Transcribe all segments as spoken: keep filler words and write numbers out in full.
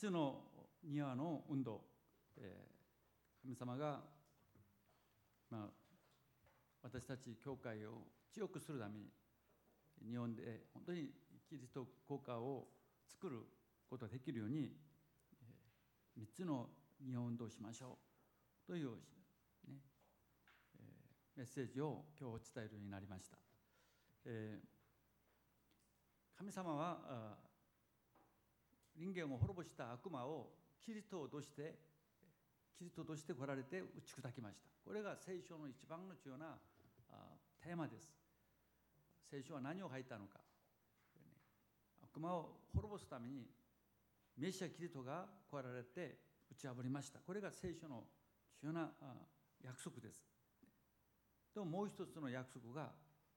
つの庭の運動、えー、神様が、まあ、私たち教会を強くするために日本で本当にキリスト国家を作ることができるように、えー、みっつの庭運動をしましょうという、ねえー、メッセージを今日伝えるようになりました。えー、神様は人間を滅ぼした悪魔をキリストとしてキリストとして来られて打ち砕きました。これが聖書の一番の重要なテーマです。聖書は何を書いたのか、悪魔を滅ぼすためにメシアキリストが来られて打ち破りました。これが聖書の重要な約束です。でももう一つの約束が、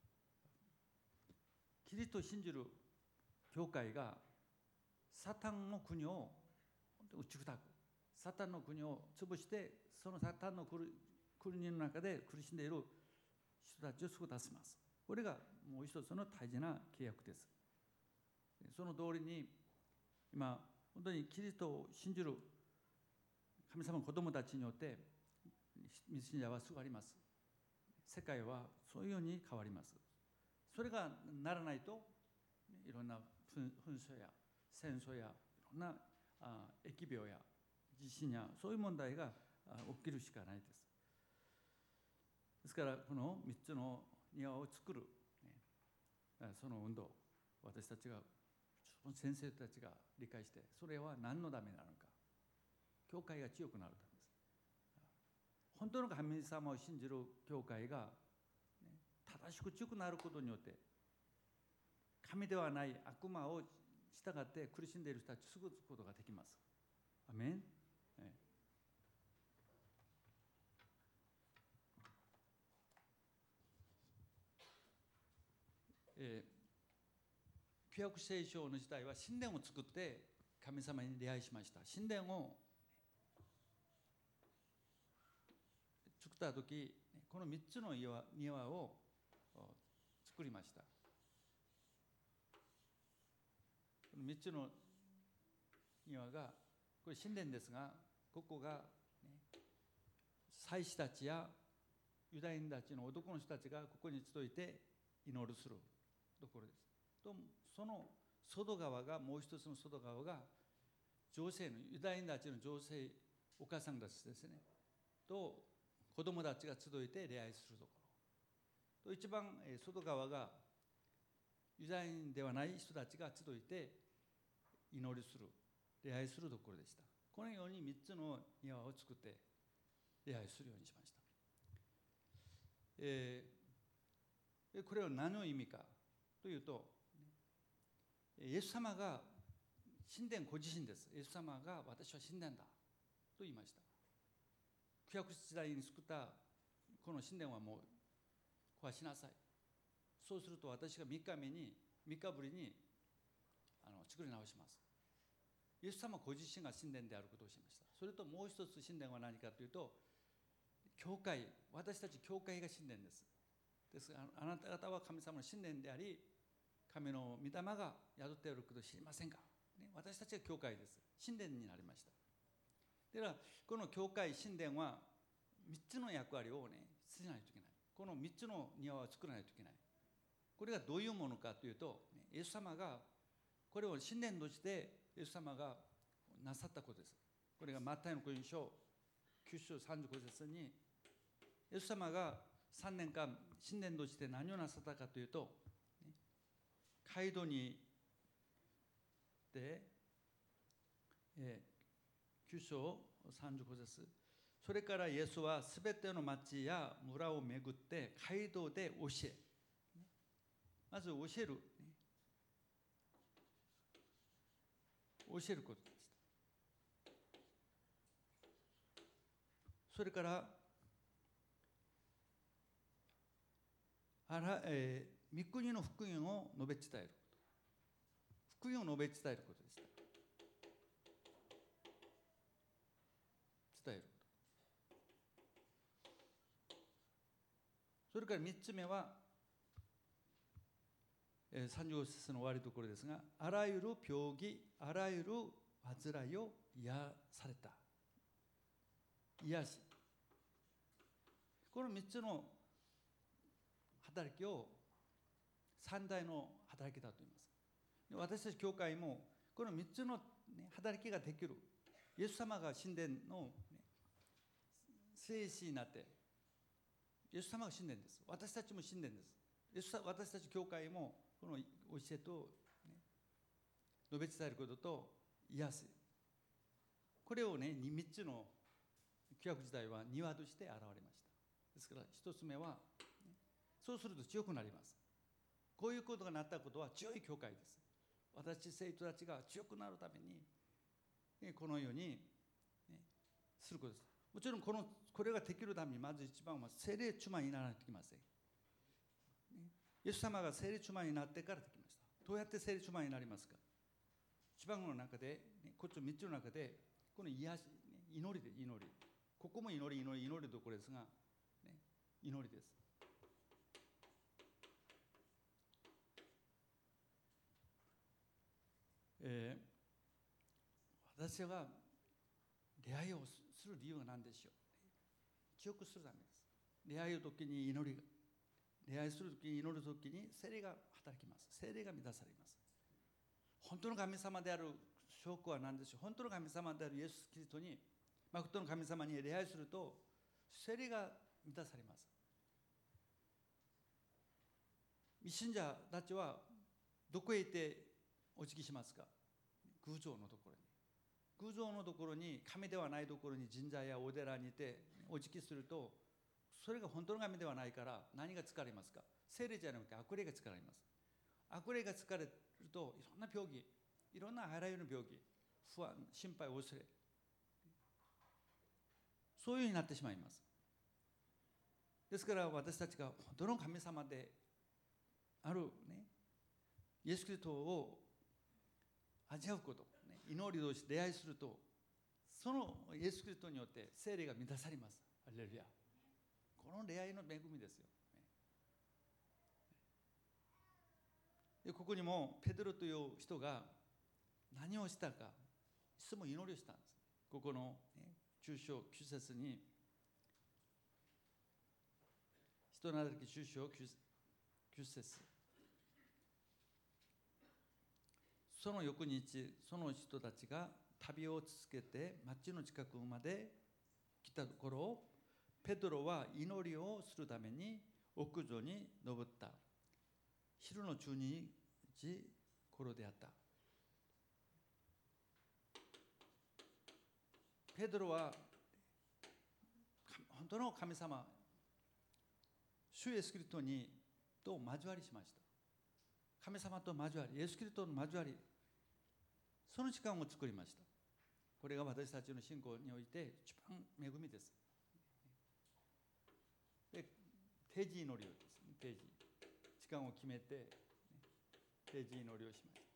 キリストを信じる教会がサタンの国を打ち砕く、サタンの国を潰して、そのサタンの国の中で苦しんでいる人たちを救い出します。これがもう一つの大事な契約です。その通りに今本当にキリストを信じる神様の子供たちによって未信者は救われます。世界はそういうように変わります。それがならないと、いろんな紛争や戦争やいろんな疫病や地震やそういう問題が起きるしかないです。ですからこのみっつの庭を作る、ね、その運動、私たちが先生たちが理解して、それは何のためなのか、教会が強くなるためです。本当の神様を信じる教会が、ね、正しく強くなることによって神ではない悪魔を従って苦しんでいる人たちを救うことができます。アメン。ええ旧約聖書の時代は神殿を作って神様に礼拝しました。神殿を作った時、このみっつの庭、庭を作りました。このみっつの庭が、これ神殿ですが、ここが、ね、祭司たちやユダヤ人たちの男の人たちがここに集いて祈るするところです。とその外側が、もう一つの外側が女性のユダヤ人たちの女性お母さんたちですねと子供たちが集いて礼拝するところと、一番外側がユダヤ人ではない人たちが集いて祈りする、礼拝するところでした。このようにみっつの庭を作って礼拝するようにしました。えー、これは何の意味かというと、イエス様が神殿ご自身です。イエス様が私は神殿だと言いました。旧約時代に作ったこの神殿はもう壊しなさい。そうすると私がみっかめにみっかぶりにあの作り直します。イエス様ご自身が神殿であることをしました。それともう一つ神殿は何かというと、教会、私たち教会が神殿です。ですからあなた方は神様の神殿であり、神の御霊が宿っていることを知りませんか、ね、私たちは教会です。神殿になりました。ではこの教会神殿はみっつの役割をねしないといけない。このみっつの庭を作らないといけない。これがどういうものかというと、イエス様がこれを神殿としてイエス様がなさったことです。これがマタイの福音書きゅう章さんじゅうご節に、イエス様がさんねんかん神殿として何をなさったかというと、街道にで、えー、きゅう章さんじゅうご節、それからイエスはすべての町や村を巡って街道で教え、まず教える、教えることでした。それからあら、えー、御国の福音を述べ伝えること、福音を述べ伝えることでした。伝えること。それからみっつめは、えー、さんじゅうご節の終わりところですが、あらゆる病気、あらゆる患いを癒された。癒し。このみっつの働きを三大の働きだと言います。私たち教会もこのみっつの働きができる。イエス様が神殿の聖子になって、イエス様が神殿です。私たちも神殿です。イエス私たち教会もこの教えと、ね、述べ伝えることと癒す。これをね、みっつの旧約時代は庭として現れました。ですから一つ目は、ね、そうすると強くなります。こういうことがなったことは強い教会です。私生徒たちが強くなるために、ね、このように、ね、することです。もちろんこのこれができるためにまず一番は聖霊充満にならなきゃいけません。イエス様が聖霊充満になってからできました。どうやって聖霊充満になりますか。一番の中で、ね、こっちのみっつの中でこの癒し、祈りで祈り。ここも祈り祈り祈りどころですが、ね、祈りです。えー、私は出会いをする理由は何でしょう。強くするためです。出会いの時に祈りが、出会いする時に祈る時に聖霊が働きます。聖霊が満たされます。本当の神様である証拠は何でしょう。本当の神様であるイエス・キリストに、誠の神様に出会いすると聖霊が満たされます。未信者たちはどこへ行ってお辞儀しますか。偶像のところに。偶像のところに、神ではないところに神社やお寺にいてお辞儀すると、それが本当の神ではないから何が疲れますか。聖霊じゃなくて悪霊が疲れます。悪霊が疲れるといろんな病気、いろんなあらゆる病気、不安、心配、恐れ、そういうようになってしまいます。ですから私たちが本当の神様である、ね、イエス・キリストを味わうこと、ね、祈り同士出会いすると、そのイエス・キリストによって聖霊が満たされます。ハレルヤ。この出会いの恵みですよ。でここにもペテロという人が何をしたか、いつも祈りをしたんです。ここの、ね、中章きゅう節に、人の働き中章きゅう節、その翌日、その人たちが旅を続けて町の近くまで来たところ、ペテロは祈りをするために屋上に登った。昼のじゅうにじ頃であった。ペテロは本当の神様、主イエスキリストにと交わりしました。神様と交わり、イエスキリストの交わり、その時間を作りました。これが私たちの信仰において一番恵みです。で、定時祈りをですね、定時時間を決めて定時祈りをしました。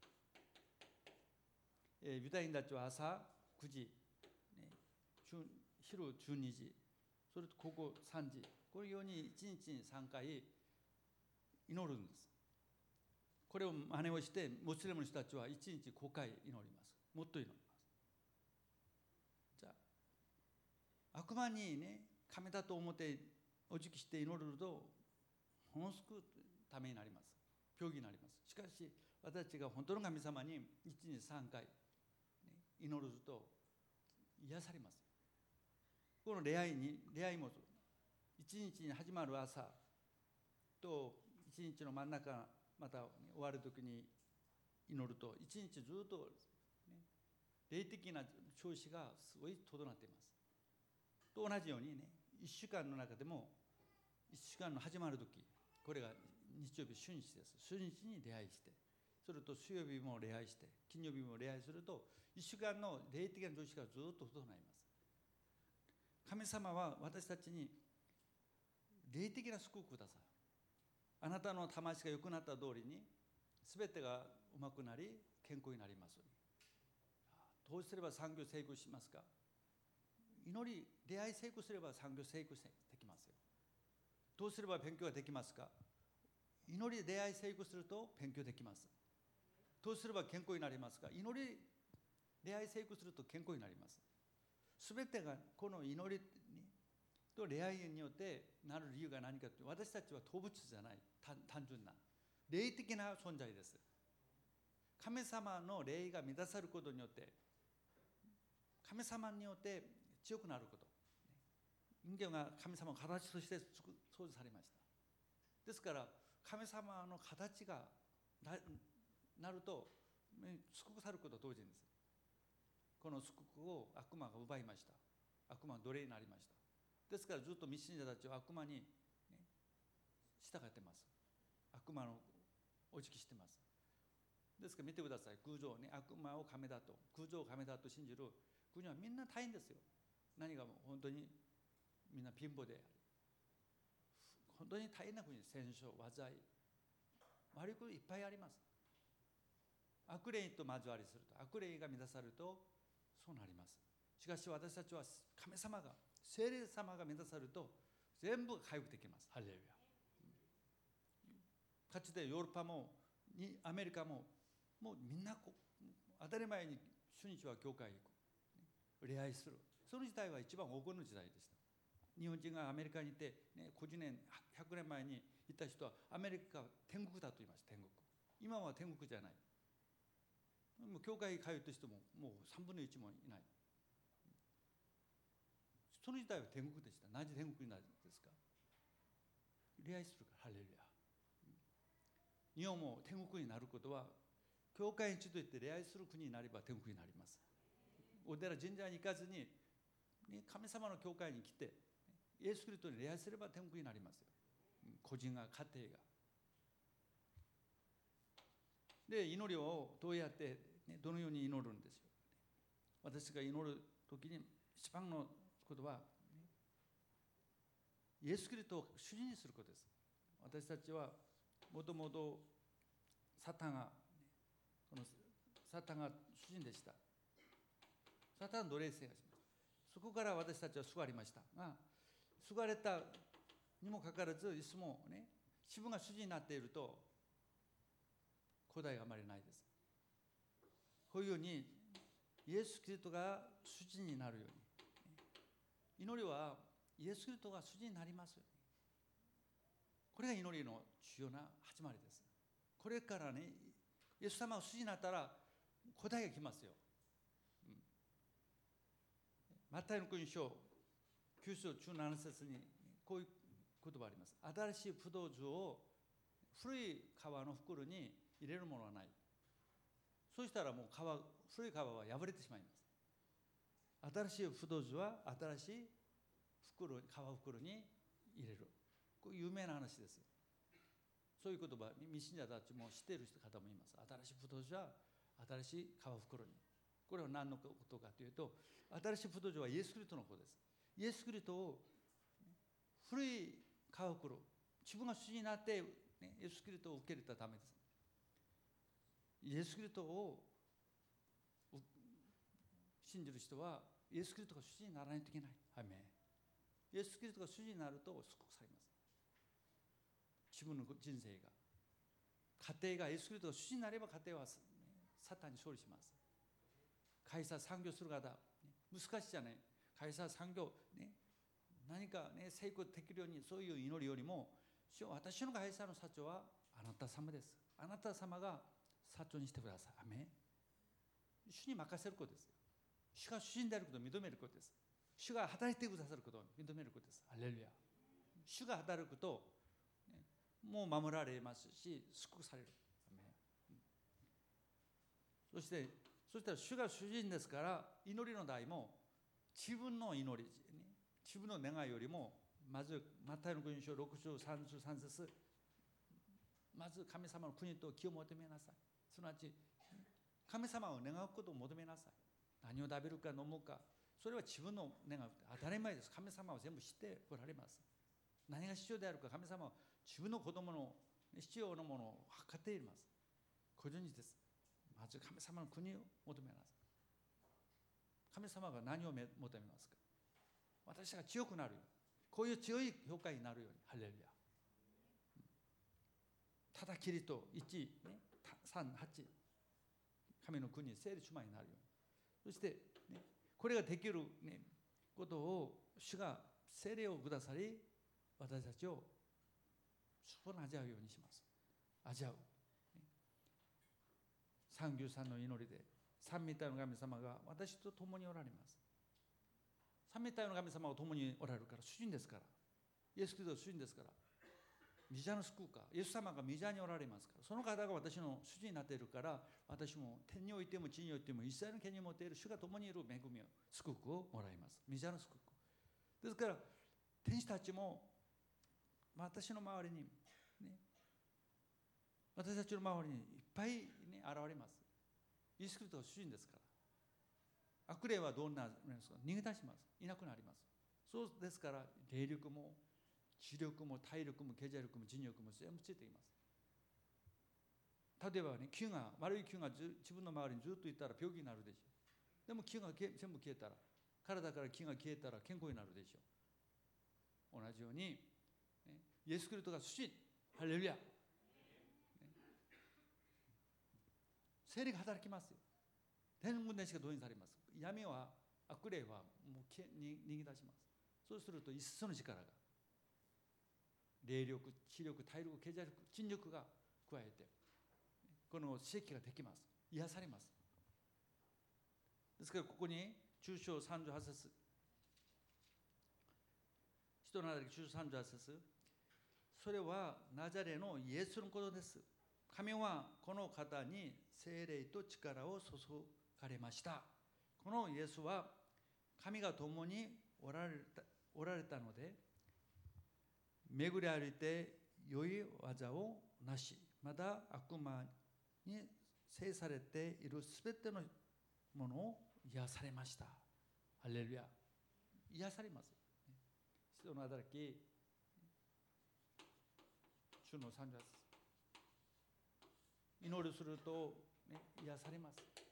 えー、ユダヤ人たちは朝くじ、ね、昼じゅうにじ、それと午後さんじ、このようにいちにちにさんかい祈るんです。これを真似をしてムスリムの人たちはいちにちごかい祈ります。もっと祈ります。じゃあ悪魔にね、神だと思ってお辞儀して祈るとものすごくためになります。病気になります。しかし私たちが本当の神様にいちにちさんかい、ね、祈ると癒されます。この出会いに出会いも一日に始まる朝と一日の真ん中、また終わる時に祈ると一日ずっと、ね、霊的な調子がすごい整っています。と同じようにね、いっしゅうかんの中でもいっしゅうかんの始まる時、これが日曜日春日です。春日に礼拝して、それと水曜日も礼拝して、金曜日も礼拝するといっしゅうかんの霊的な調子がずっと整います。神様は私たちに霊的な救いをください。あなたの魂が良くなった通りに全てがうまくなり健康になります。どうすれば産業成功しますか。祈り、出会い成功すれば産業成功できますよ。どうすれば勉強ができますか。祈り、出会い成功すると勉強できます。どうすれば健康になりますか。祈り恋愛成功すると健康になります。すべてがこの祈りと恋愛によってなる理由が何かというと、私たちは動物じゃない、単純な霊的な存在です。神様の霊が満たされることによって、神様によって強くなること、人間が神様の形として創造されました。ですから神様の形がなると祝福されることと同時にです。この祝福を悪魔が奪いました。悪魔は奴隷になりました。ですからずっと未信者たちは悪魔に、ね、従ってます。悪魔のお辞儀してます。ですから見てください。空上ね、悪魔を神だと、空上を神だと信じる国はみんな大変ですよ。何が本当にみんな貧乏であり、本当に大変な国です。戦争、災い、悪いこといっぱいあります。悪霊と交わりすると、悪霊が満たされるとそうなります。しかし私たちは神様が、聖霊様が満たされると全部回復できます。ハレルヤ。かつてヨーロッパもアメリカももうみんな当たり前に主日は教会に行く、礼拝する、その時代は一番黄金の時代でした。日本人がアメリカにいて、ね、ごじゅうねんひゃくねんまえに行った人はアメリカは天国だと言います。天国。今は天国じゃない。もう教会に通ってる人ももうさんぶんのいちもいない。その時代は天国でした。なぜ天国になるんですか。礼拝するから。ハレルヤ。日本も天国になることは、教会に一度行って礼拝する国になれば天国になります。お寺神社に行かずに、ね、神様の教会に来てイエス・キリストに礼拝すれば天国になりますよ。個人が、家庭が。で、祈りをどうやって、ね、どのように祈るんですよ。私が祈るときに一番のことは、ね、イエス・キリストを主人にすることです。私たちはもともとサタンが、このサタンが主人でした。サタンの奴隷制がしました。そこから私たちは救われましたが、救われたにもかかわらず、いつもね、自分が主人になっていると答えがあまりないです。こういうようにイエス・キリストが主人になるように、祈りはイエス・キリストが主人になりますように。これが祈りの重要な始まりです。これからね、イエス様が主人になったら答えが来ますよ。うん、マタイの福音書きゅう章じゅうなな節にこういう言葉あります。新しい葡萄酒を古い皮の袋に入れるものはない。そうしたらもう皮、古い皮は破れてしまいます。新しい葡萄酒は新しい袋、皮袋に入れる。これ有名な話です。そういう言葉、未信者たちも知っている方もいます。新しい葡萄酒は新しい皮袋に。これは何のことかというと、新しい葡萄酒はイエス・キリストのことです。イエス・キリストを古い皮袋、自分が主になって、ね、イエス・キリストを受け入れたためです。イエス・キリストを信じる人はイエス・キリストが主にならないといけない。アーメン。イエス・キリストが主になると祝福されます。自分の人生が、家庭がイエス・キリストが主になれば、家庭はサタンに勝利します。会社産業する方、難しいじゃない。会社産業、ね、何か、ね、成功できるように、そういう祈りよりも、私の会社の社長はあなた様です。あなた様が社長にしてください。アメン。主に任せることです。主が主人であることを認めることです。主が働いてくださることを認めることです。ハレルヤ。主が働くと、ね、もう守られますし、祝福される。アメン。そして、そしたら主が主人ですから、祈りの題も自分の祈り、ね、自分の願いよりも、まずマタイの福音書ろく章さんじゅうさん節、まず神様の国と義を求めなさい。すなわち神様を願うことを求めなさい。何を食べるか飲むか、それは自分の願う。当たり前です。神様は全部知っておられます。何が必要であるか、神様は自分の子供の必要なものを測っています。ご存知です。まず神様の国を求めなさい。神様が何を求めますか。私が強くなるように、こういう強い教会になるように。ハレルヤ。ただキリといち、ね、さん、はち、神の国、聖霊主前になるように。 そして、ね、これができる、ね、ことを主が聖霊をくださり、私たちをそこに味わうようにします。味わう。三牛さんの祈りで、三位一体の神様が私と共におられます。三位一体の神様が共におられるから、主人ですから。イエス・キリストは主人ですから。御座の救うか、イエス様が御座におられますから、その方が私の主人になっているから、私も天においても地においても一切の権利を持っている主が共にいる恵みを、救うをもらいます。御座の救う。ですから、天使たちも私の周りに、ね、私たちの周りにいっぱい、ね、現れます。イエス・キリストは主人ですから。悪霊はどうなるんですか？逃げ出します。いなくなります。そうですから、霊力も知力も体力も経済力も人力も全部ついています。例えばね、菌が、悪い菌が自分の周りにずっといたら病気になるでしょう。でも菌が全部消えたら、体から菌が消えたら健康になるでしょう。同じように、ね、イエス・キリストが主人、ハレルヤ、ね、聖霊が働きますよ。天軍でしか動員されます。闇は、悪霊はもう逃げ出します。そうすると一層の力が、霊力、知力、体力、経済力、人力が加えて、この奇跡ができます。癒されます。ですからここに中章さんじゅうはち節、人のあたり中章さんじゅうはち節、それはナザレのイエスのことです。神はこの方に聖霊と力を注がれました。このイエスは神が共におられた、おられたので、巡り歩いて良い技をなし、また悪魔に制されているすべてのものを癒されました。ハレルヤ。癒されます。人の働き、主の三じゅうはち節。祈りすると、ね、癒されます。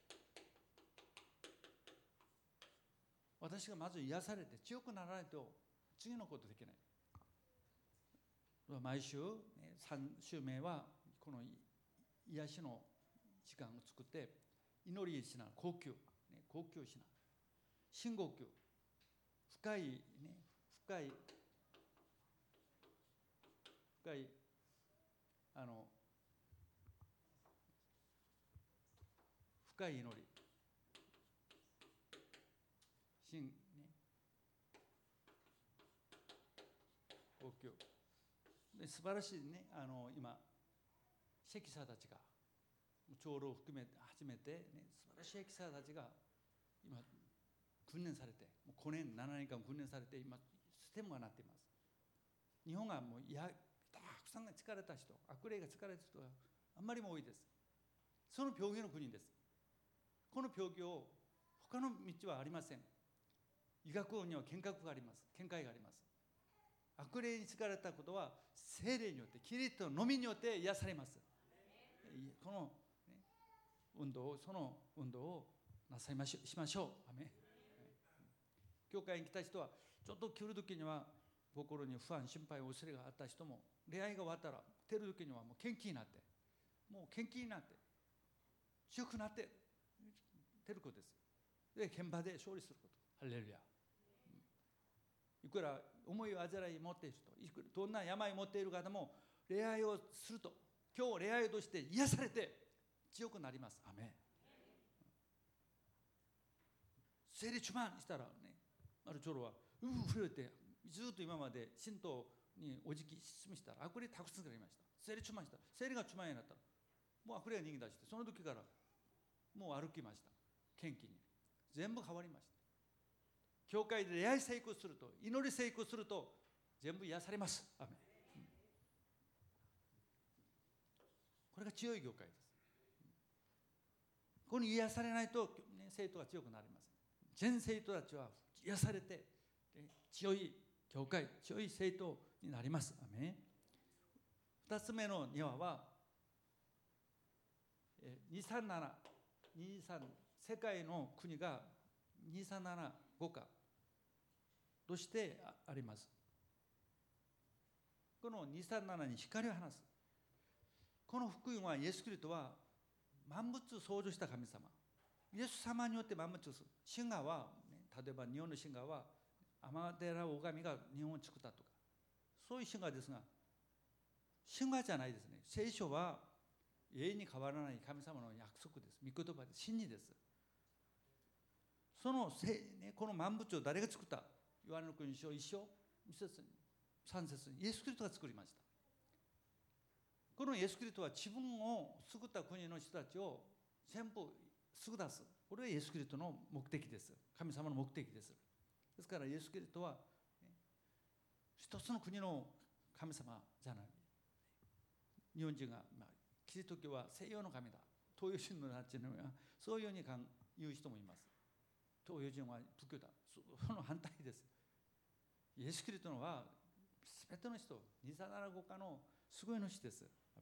私がまず癒されて強くならないと次のことできない。毎週、ね、さん週目はこの癒しの時間を作って祈りしながら呼吸、ね、呼吸しながら深呼吸、深い、ね、深い深いあの深い祈り、深、ね、呼吸で素晴らしいね、あの今指揮者たちが長老を含めて初めて、ね、素晴らしい指揮者たちが今訓練されて、もうごねんななねんかん訓練されて今ステムがなっています。日本がもういやたくさんが疲れた人、悪霊が疲れた人があんまりも多いです。その病気の国です。この病気を他の道はありません。医学には見学があります。見解があります。悪霊に疲れたことは聖霊によって、キリストのみによって癒されます。この、ね、運動を、その運動をなさいましょう、しましょう。アメン。教会に来た人は、ちょっと来るときには心に不安、心配、恐れがあった人も、恋愛が終わったら出るときにはもう元気になって、もう元気になって強くなって出ることです。で、現場で勝利すること。ハレルヤ。いくら思いを患い持っている人、いくらどんな病を持っている方も礼拝をすると、今日礼拝として癒されて強くなります。アメン。聖霊充満したらね、ある長老はうふふれてずっと今まで神道にお辞儀進みしたら悪霊たくさんがいました。聖霊充満した。聖霊が充満になったらもう悪霊が逃げ出して、その時からもう歩きました。元気に全部変わりました。教会で礼拝成功すると、祈り成功すると全部癒されます。アメン。これが強い教会です。ここに癒されないと、ね、生徒が強くなりません。全生徒たちは癒されて強い教会、強い生徒になります。アメン。二つ目の庭はにさんなな、にさん、世界の国がにさんななごかとしてあります。このにさんななに光を放す。この福音はイエス・キリストは万物創造した神様。 イエス様によって万物を作る。神話は、ね、例えば日本の神話は天照大神が日本を作ったとか、そういう神話ですが、神話じゃないですね。聖書は永遠に変わらない神様の約束です。御言葉です。真理です。そのせ、ね、この万物を誰が作った？ヨハネの福音書いっ章に節にさん節にイエス・キリストが作りました。このイエス・キリストは自分を救った国の人たちを全部救い出す。これがイエス・キリストの目的です。神様の目的です。ですからイエス・キリストは、ね、一つの国の神様じゃない。日本人が、まあ、キリスト教は西洋の神だ、東洋人のなっちゃうのはそういうふうに言う人もいます。東洋人は仏教だ、その反対です。イエス・キリストのはすべての人、にさななごかのすごいの人です。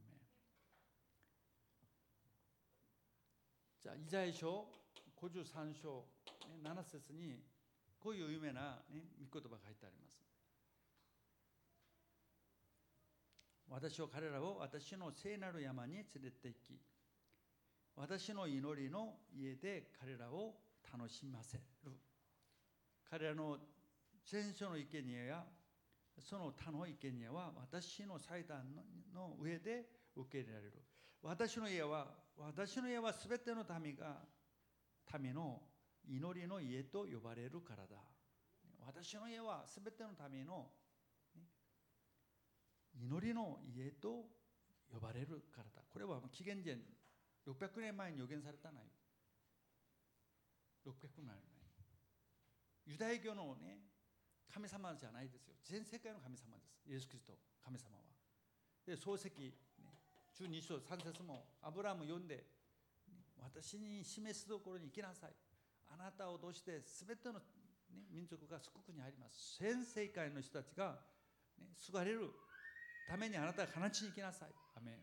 じゃあイザヤ書ごじゅうさん章なな節にこういう有名な、ね、御言葉が書いてあります。私は彼らを私の聖なる山に連れて行き、私の祈りの家で彼らを楽しませる。彼らの前書の生贄やその他の生贄は私の祭壇の上で受け入れられる。私の家は私の家はすべての民が民の祈りの家と呼ばれるからだ。私の家はすべての民の祈りの家と呼ばれるからだ。これは紀元前ろっぴゃくねんまえに予言されたない。ろっぴゃくねんまえ。ユダヤ教のね、神様じゃないですよ。全世界の神様です。イエス・キリスト、神様は。で、創世記、ね、じゅうに章さん節もアブラハム読んで、私に示すところに行きなさい。あなたを通して全ての、ね、民族が救う国に入ります。全世界の人たちが、ね、救われるためにあなたはカナン地に行きなさい。アメン。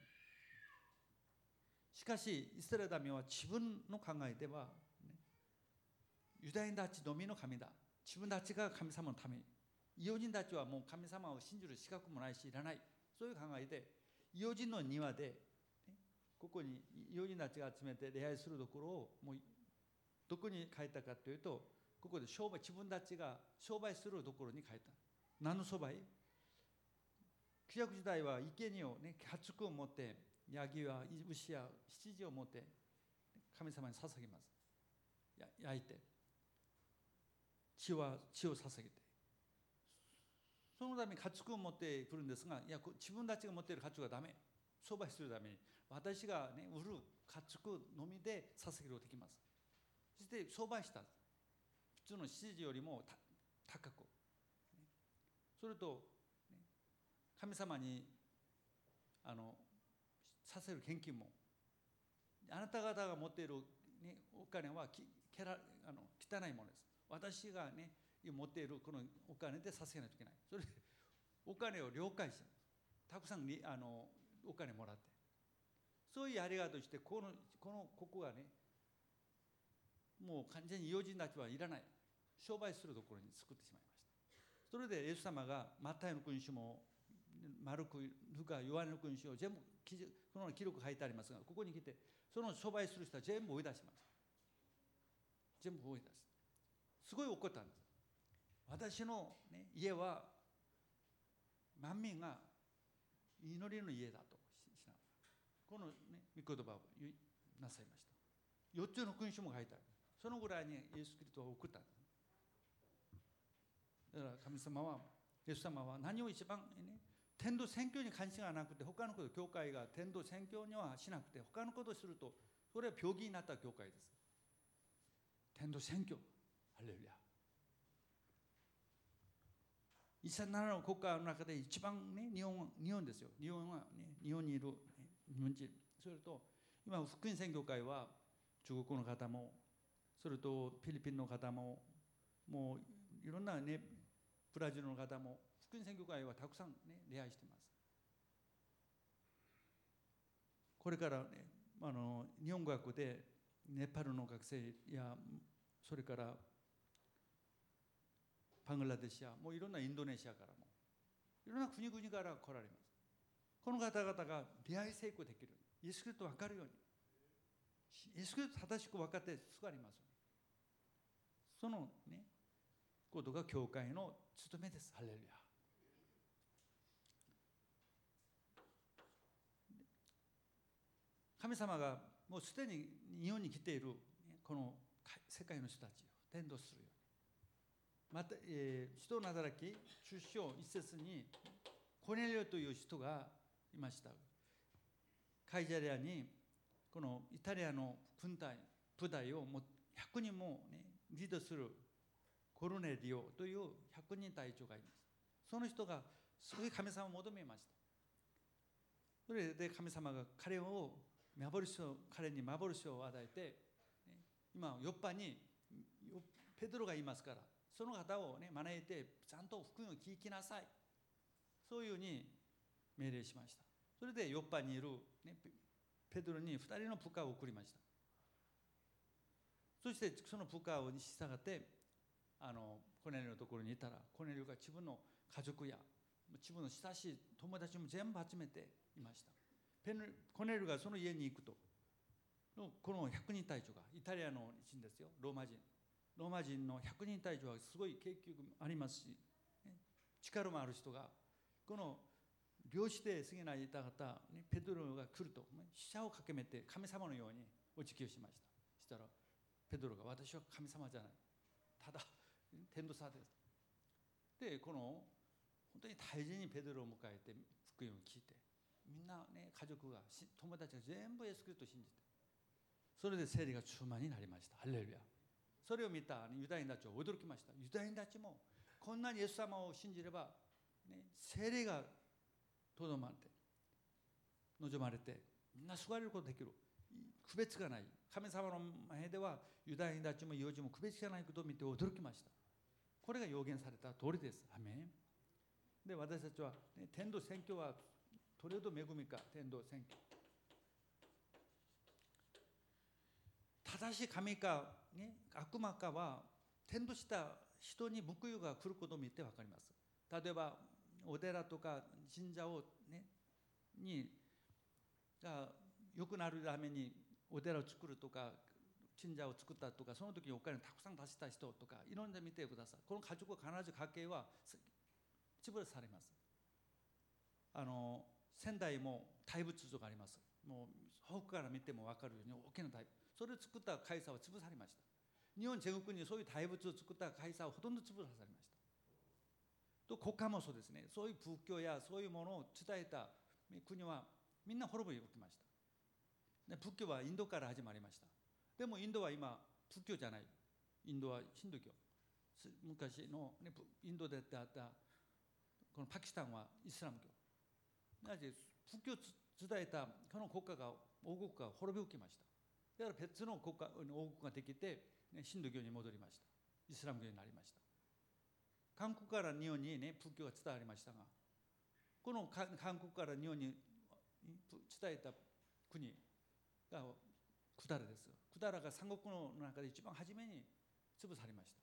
しかしイスラエル民は自分の考えでは、ね、ユダヤ人たちのみの神だ。自分たちが神様のために。異邦人たちはもう神様を信じる資格もないしいらない。そういう考えで異邦人の庭で、ね、ここに異邦人たちが集めて礼拝するところをもうどこに書いたかというと、ここで商売、自分たちが商売するところに書いた。何の商売？旧約時代は生贄をね、家畜を持ってヤギや牛や羊を持って神様に捧げます。や焼いて血は血を捧げて、そのために家畜を持ってくるんですが、いや自分たちが持っている家畜はダメ。商売するために私が、ね、売る家畜のみで捧げることができます。そして商売した。普通の羊よりも高く。それと神様にあのさせる献金も、あなた方が持っている、ね、お金はきけらあの汚いものです。私が、ね、持っているこのお金で捧げないといけない。それでお金を了解してたくさんあのお金もらって、そういうやり方としてこのこのここがね、もう完全に異邦人たちはいらない、商売するところに作ってしまいました。それでイエス様がマタイの福音書もマルコ、ルカ、ヨハネの福音書を全部この記録書いてありますが、ここに来てその商売する人は全部追い出しました。全部追い出す。すごい怒ったんです。私の、ね、家は万民が祈りの家だとしながらこの、ね、御言葉をなさいました。よっつの福音書も書いてある。そのぐらいにイエス・キリストを送ったんです。だから神様は、イエス様は何を一番、ね、天道宣教に関心がなくて、他のこと、教会が天道宣教にはしなくて、他のことをすると、それは病気になった教会です。天道宣教。ハレルヤ。にせんななの国家の中で一番ね、日本、日本ですよ。日本はね、日本にいる、ね、日本人。それと、今、福音宣教会は中国の方も、それとフィリピンの方も、もういろんなね、ブラジルの方も、福音宣教会はたくさんね、礼拝しています。これからね、あの日本語学でネパールの学生や、それからバングラデシア、もういろんなインドネシアからも、いろんな国々から来られます。この方々が出会い成功できるように、イエス・キリスト分かるように、 イエス・キリスト正しく分かってすがります。そのねことが教会の務めです。ハレルヤ。神様がもうすでに日本に来ているこの世界の人たちを伝道するように、また、えー、使徒の働きじゅっ章一節にコネリオという人がいました。カイジャレアにこのイタリアの軍隊部隊をもうひゃくにんも、ね、リードするコルネリオというひゃくにん隊長がいます。その人がすごい神様を求めました。それで神様が彼を幻を彼に幻を与えて、今ヨッパにペテロがいますから、その方を、ね、招いてちゃんと福音を聞きなさい、そういうふうに命令しました。それでヨッパにいる、ね、ペテロにふたりの部下を送りました。そしてその部下に従ってあのコネリオのところにいたら、コネリオが自分の家族や自分の親しい友達も全部集めていました。コネリオがその家に行くと、このひゃくにん隊長がイタリアの人ですよ、ローマ人ローマ人のひゃくにん隊長はすごい経験ありますし、力もある人が、この領事で過ぎない方々、ね、ペテロが来ると死者を駆けめて神様のようにお辞儀をしました。そしたらペテロが、私は神様じゃない、ただ天道者です。でこの本当に大事にペテロを迎えて福音を聞いて、みんなね、家族が友達が全部イエス・キリストを信じて、それで聖霊が充満になりました。ハレルヤ。それを見たユダヤ人たちは驚きました。ユダヤ人たちもこんなにイエス様を信じれば、ね、聖霊がとどまって望まれて、みんな救われることができる、区別がない、神様の前ではユダヤ人たちもユダヤ人も区別がないことを見て驚きました。これが予言された通りです。アメン。で私たちは、ね、天道宣教はどれほど恵みか。天道宣教、正しい神か、ね、悪魔かは天道した人に報いが来ることを見て分かります。例えばお寺とか神社を、ね、にが良くなるためにお寺を作るとか神社を作ったとか、その時にお金をたくさん出した人とか、いろんな見てください。この家族は必ず家計は潰されます。あの仙台も大仏像があります。もう遠くから見ても分かるように大きな大仏、それを作った会社は潰されました。日本全国にそういう大仏を作った会社はほとんど潰されました。と国家もそうですね。そういう仏教やそういうものを伝えた国はみんな滅び起きました。仏教はインドから始まりました。でもインドは今仏教じゃない。インドはヒンドゥー教。昔の、ね、インドであったこのパキスタンはイスラム教。なぜ仏教を伝えたこの国家が王国が滅び起きました。だから別の国家王国ができて、ね、ヒンドゥー教に戻りました。イスラム教になりました。韓国から日本に、ね、仏教が伝わりましたが、この韓国から日本に伝えた国が百済です。百済が三国の中で一番初めに潰されました。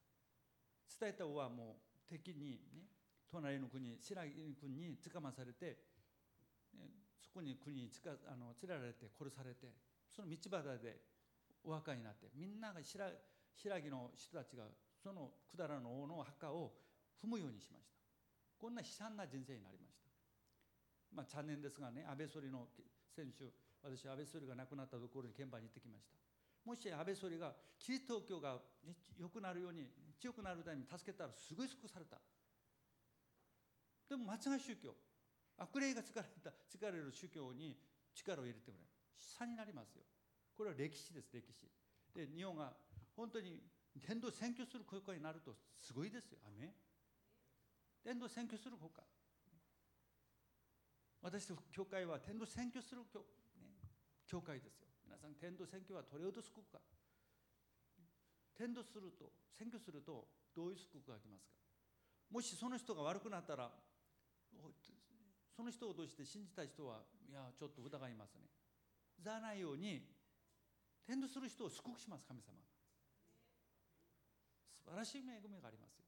伝えた王はもう敵に、ね、隣の国新羅軍に捕まされて、ね、そこに国につかあの連れられて殺されて、その道端でお墓になって、みんなが新羅の人たちがその百済の王の墓を踏むようにしました。こんな悲惨な人生になりました。まあ残念ですがね、安倍総理の先週、私は安倍総理が亡くなったところに現場に行ってきました。もし安倍総理がキリスト教が良くなるように強くなるために助けたらすごい救された。でも間違い宗教、悪霊が疲れた疲れる宗教に力を入れてもらう、悲惨になりますよ。これは歴史です。歴史で日本が本当に天道を宣教する国家になるとすごいですよ。アメン。天道を宣教する国家、私と教会は天道を宣教する 教,、ね、教会ですよ。皆さん、天道宣教はどれほど救うか。天道すると宣教するとどういう救うが来ますか。もしその人が悪くなったら、その人を通して信じた人はいやちょっと疑いますね。じゃないように天道する人を救うします。神様が素晴らしい恵みがありますよ。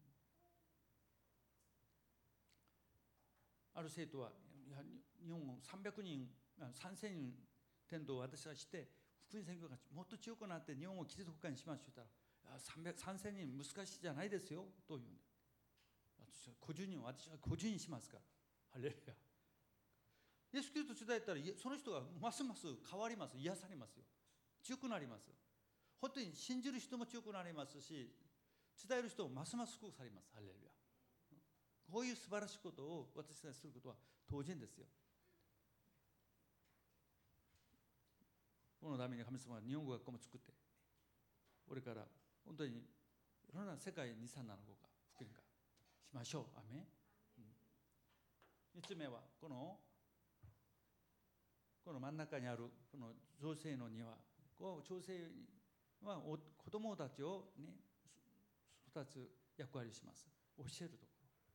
ある生徒は、いや日本さんびゃくにんさんぜんにん天道を私はして福福音宣教がもっと強くなって日本をキリスト国家にしましょうと言ったら、さんぜんにん難しいじゃないですよと言うんで、私は個人に私は個人にしますから。ハレルヤ。イエス・キリスト伝えたらその人がますます変わります。癒されますよ。強くなります。本当に信じる人も強くなりますし、伝える人もますます救されます。ハレルヤ。こういう素晴らしいことを私たちがすることは当然ですよ。このために神様は日本語学校も作って、これから本当にいろんな世界にさんななごか福音化しましょう。アメン。みっつめはこのこの真ん中にあるこの造成の庭、こう調整は子供たちをね二つ役割します。教えるところ。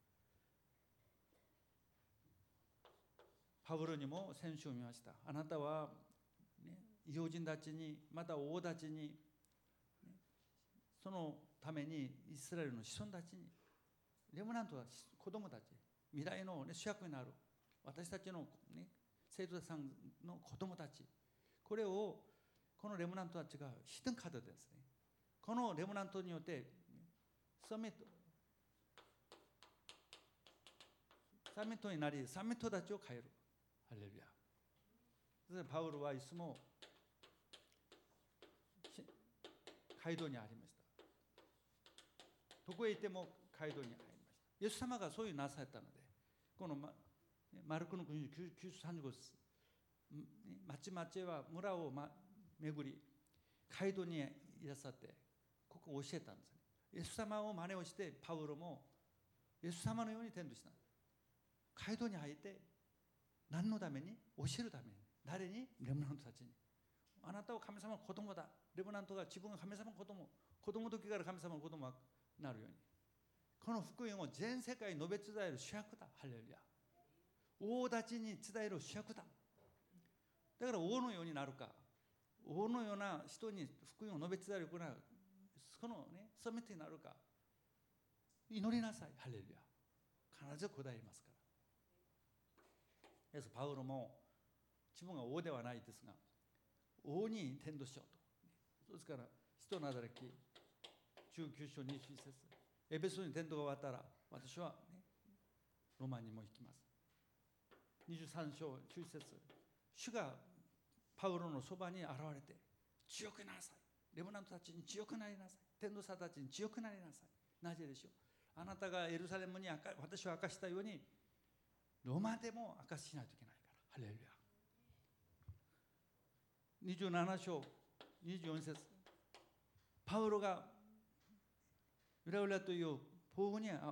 パウロにも先週見ました。あなたは、ね、異邦人たちにまた王たちに、ね、そのためにイスラエルの子孫たちに、レムナントは子供たち、未来の、ね、主役になる私たちの、ね、生徒さんの子供たち、これをこのレムナントたちがヒドゥンカードですね。このレムナントによってサミットサミットになり、サミットたちを変える。ハレルヤ。パウロはいつも街道にありました。どこへ行っても街道にありました。イエス様がそういうなさったので、このマルコのきゅうじゅうさん号、町々は村を巡り、街道にいらっしゃって、ここを教えたんですね。イエス様を真似をして、パウロもイエス様のように伝道した。街道に入って何のために？教えるために。誰に？レムナントたちに。あなたは神様の子供だ。レムナントが自分が神様の子供、子供の時から神様の子供になるように。この福音を全世界に述べ伝える主役だ。ハレルヤ。王たちに伝える主役だ。だから王のようになるか、王のような人に福音を述べ伝えるような、そのね、サミットになるか、祈りなさい。ハレルヤ。必ず答えますから。パウロも自分が王ではないですが、王に伝道しようと。そうですから、使徒の働きじゅうきゅう章にじゅういち節、エペソに伝道が終わったら、私は、ね、ロマンにも行きます。にじゅうさん章じゅういち節、主がパウロのそばに現れて、強くなさい。レムナントたちに強くなりなさい。伝道者たちに強くなりなさい。なぜでしょう。あなたがエルサレムに私を明かしたように、ロマでも明かししないといけないから。ハレルヤ。にじゅうなな章にじゅうよん節、パウロがウラウラというポーグにあ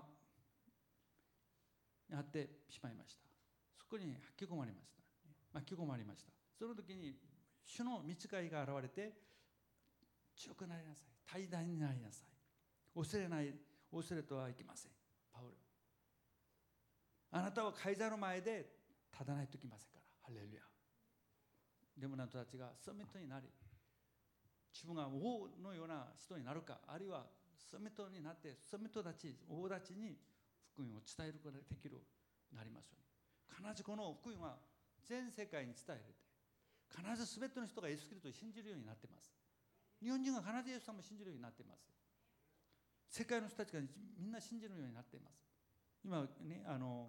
ってしまいました。そこに巻き込まれました。巻き込まれました。その時に主の御使いが現れて、強くなりなさい。大大になりなさい。恐れない、恐れとはいけません。パウロ。あなたはカイザーの前で立たないといけませんから。ハレルヤ。レムナントたちがサミットになり、自分が王のような人になるか、あるいはサミットになってサミットたち、王たちに福音を伝えることができるようになりますように。必ずこの福音は全世界に伝えられて、必ず全ての人がイエス・キリストを信じるようになっています。日本人が必ずイエス様を信じるようになっています。世界の人たちがみんな信じるようになっています。今ね、あの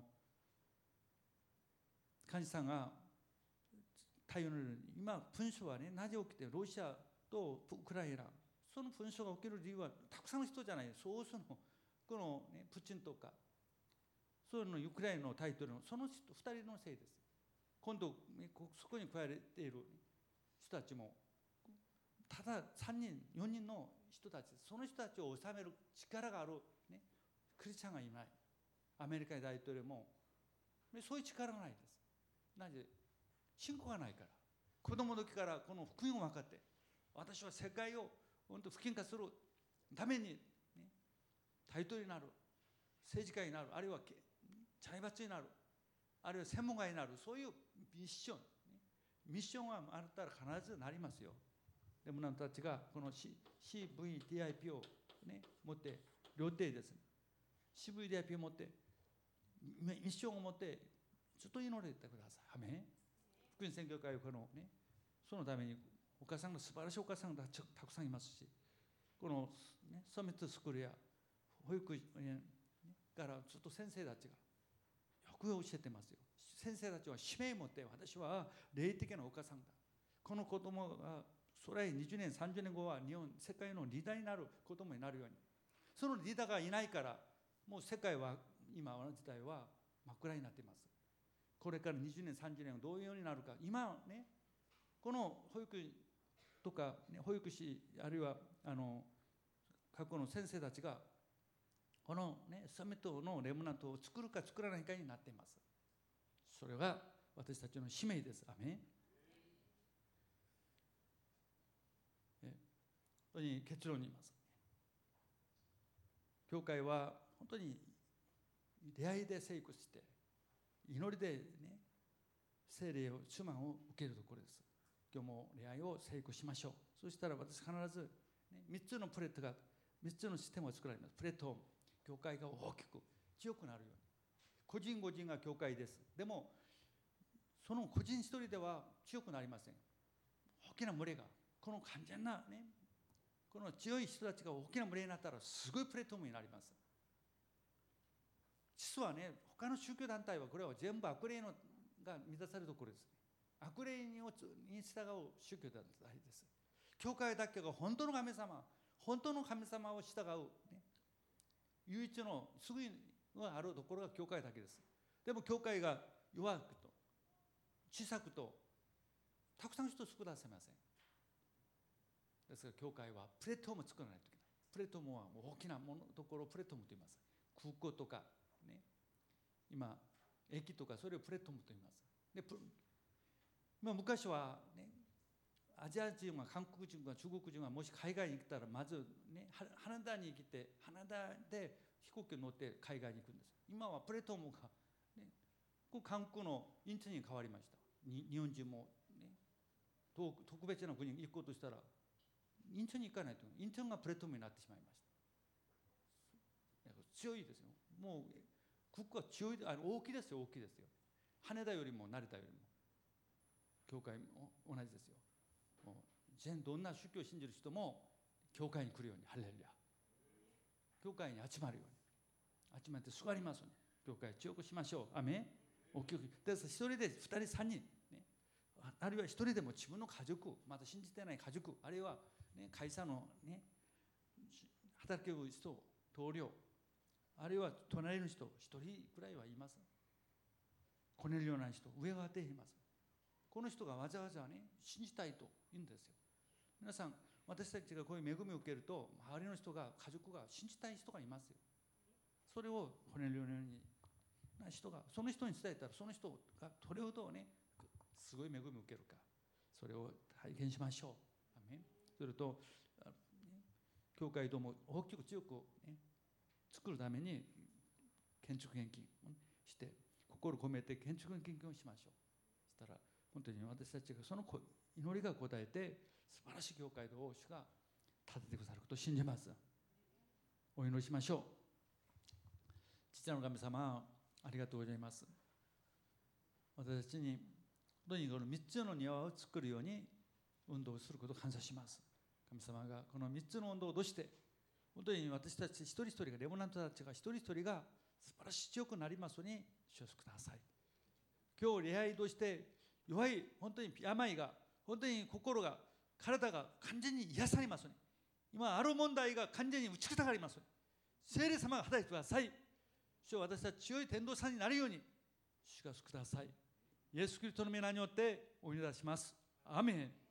幹事さんが対応の今紛争はね、なぜ起きて、ロシアとウクライナ、その紛争が起きる理由はたくさんの人じゃない、そうそのこの、ね、プーチンとかそのウクライナのタイトルのその人ふたりのせいです。今度、ね、そこに加えている人たちもたださんにんよにんの人たち、その人たちを治める力がある、ね、クリスチャンがいない。アメリカ大統領もそういう力がないです。なぜ？信仰がないから。子供の時からこの福音を分かって、私は世界を本当福音化するために、ね、大統領になる、政治家になる、あるいは財閥になる、あるいは専門家になる、そういうミッション、ね、ミッションはあったら必ずなりますよ。レムナントたちがこの シーブイディーアイピー を、ね、持って、料亭ですね、シーブイディーアイピー を持って、ミッションを持って、ずっと祈れてください。アメン。福音宣教会をこの、ね、そのためにお母さんが素晴らしいお母さんがたくさんいますし、この、ね、サミットスクールや保育園からずっと先生たちがよく教えてますよ。先生たちは使命を持って、私は霊的なお母さんだ、この子供が将来にじゅうねんさんじゅうねんごは日本世界のリーダーになる子供になるように、そのリーダーがいないからもう世界は今の時代は真っ暗になっています。これからにじゅうねんさんじゅうねんどういうようになるか、今ね、この保育とか、ね、保育士あるいはあの過去の先生たちがこの、ね、サミットのレムナントを作るか作らないかになっています。それが私たちの使命です。アメン。本当に結論に言います。教会は本当に出会いで成功して、祈りでね、聖霊を主満を受けるところです。今日も礼拝を成功しましょう。そしたら私必ず、ね、みっつのプレートがみっつのシステムを作られます。プレート、教会が大きく強くなるように。個人個人が教会です。でもその個人一人では強くなりません。大きな群れが、この完全なね、この強い人たちが大きな群れになったらすごいプレートになります。実はね、他の宗教団体はこれは全部悪霊のが満たされるところです。悪霊に従う宗教団体です。教会だけが本当の神様、本当の神様を従う、ね、唯一の救いがあるところが教会だけです。でも教会が弱くと小さくとたくさんの人を救わせません。ですから教会はプレートも作らないといけない。プレートもは大きなものところをプレートもと言います。空港とかね、今駅とかそれをプレートもと言います。でまあ、昔はね、アジア人は韓国人は中国人はもし海外に来たらまずね、羽田に来て羽田で飛行機に乗って海外に行くんです。今はプレートもが、ね、韓国のインチョンに変わりました。日本人も、ね、特別な国に行こうとしたらインチョンに行かないと、インチョンがプレートになってしまいました。強いですよ。もう国家は強い、あの大きいですよ、大きいですよ。羽田よりも成田よりも教会も同じですよ。もう全どんな宗教を信じる人も教会に来るように、ハレルヤ、教会に集まるように、集まって座りますよね。教会を強くしましょう。アメン。大きくです一人でふたりさんにん、ね、あるいは一人でも自分の家族、また信じてない家族、あるいは、ね、会社の、ね、働ける人、同僚、あるいは隣の人一人くらいはいます。こねるような人、上がっています。この人がわざわざね、信じたいと言うんですよ。皆さん、私たちがこういう恵みを受けると、周りの人が、家族が信じたい人がいますよ。それをこねるようにな人が、その人に伝えたら、その人がどれほどね、すごい恵みを受けるか、それを体験しましょう。アメン。それと、ね、教会とも大きく強く、ね、作るために建築献金して、心込めて建築献金をしましょう。そしたら本当に私たちがその祈りが応えて素晴らしい教会を主が建ててくださることを信じます。お祈りしましょう。父なる神様、ありがとうございます。私たちに本当にこのみっつの庭を作るように運動をすることを感謝します。神様がこのみっつの運動を通して本当に私たち一人一人が、レモナントたちが一人一人が素晴らしい強くなりますように主をください。今日礼拝として弱い、本当に病が、本当に心が、体が完全に癒されますように、今ある問題が完全に打ち砕かれますように聖霊様が働いてください。主は私たち強い天道さんになるように主がください。イエス・キリストの皆によってお祈りいたします。アーメン。